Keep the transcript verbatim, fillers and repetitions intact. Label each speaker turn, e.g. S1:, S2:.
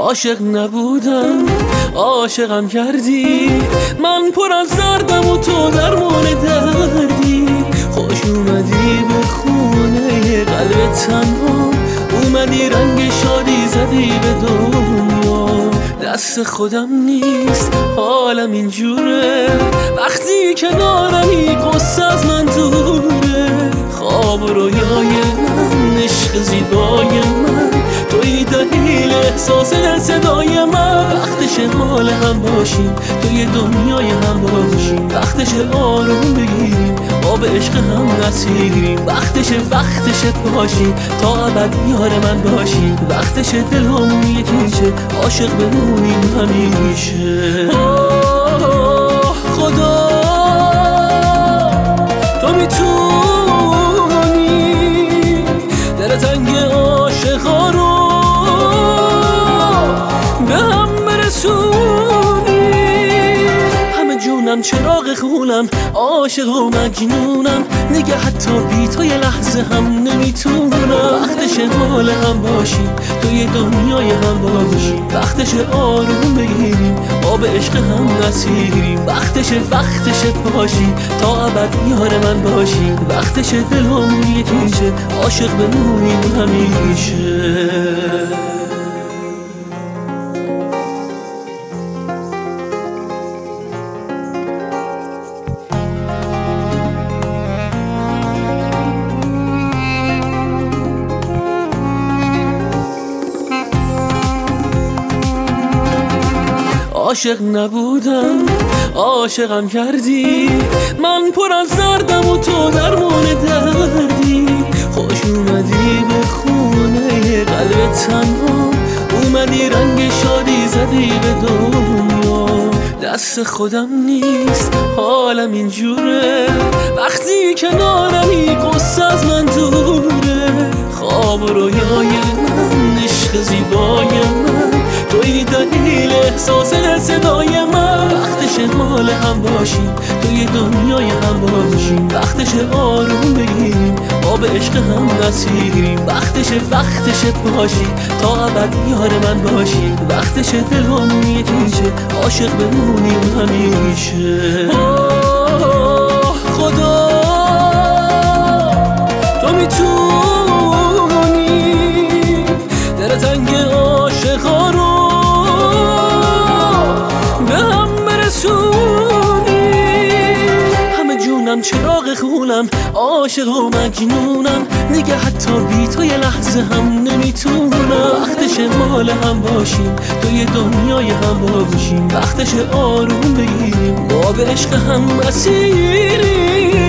S1: عاشق نبودم عاشقم کردی، من پر از دردم و تو درمان دردی. خوش اومدی به خونه قلب تنها، اومدی رنگ شادی زدی به دنیا. دست خودم نیست حالم اینجوره، وقتی کنارمی قصه از من دوره. خواب و رویای من، عشق زیبای من، توی دلیل احساس صدای من. وقتش مال هم باشیم، توی دنیای هم باشیم. وقتش آروم بگیریم، آب عشق هم نسیریم. وقتش وقتش باشیم، تا ابد یار من باشیم. وقتش دل همون یکیشه، عاشق بمونیم همیشه. خدا تو میتونی دل تنگ عاشقا رو به هم برسونی. همه جونم چراغ خونم، عاشق و مجنونم، دیگه حتی بی تو یه لحظه هم نمیتونم. وقتش مال هم باشیم، توی دنیای هم باشیم. وقتش آروم بگیریم، آب عشق هم نسیریم. وقتش وقتش باشیم، تا ابد یار من باشیم. وقتش دل همون یکیشه، عاشق بمونیم همیشه. عاشق نبودم عاشقم کردی، من پر از دردم و تو درمان دردی. خوش اومدی به خونه قلب تنها، اومدی رنگ شادی زدی به دنیا. دست خودم نیست حالم اینجوره، وقتی کنارمی قصه از من دوره. خواب و رویای من، عشق زیبای من، توی دلیل احساس صدای من. وقتش مال هم باشیم، توی دنیای هم باشیم. وقتش آروم بگیریم، آب عشق هم نسیریم. وقتش وقتش باشیم، تا ابد یار من باشیم. وقتش دل همون یکیشه، عاشق بمونیم همیشه. خدا تو میتونی دل تنگ عاشقا رو چراغ خونم، عاشق و مجنونم، دیگه حتی بی تو یه لحظه هم نمیتونم. وقتش مال هم باشیم، توی دنیای هم باشیم. وقتش آروم بگیریم، آب عشق هم مسیریم.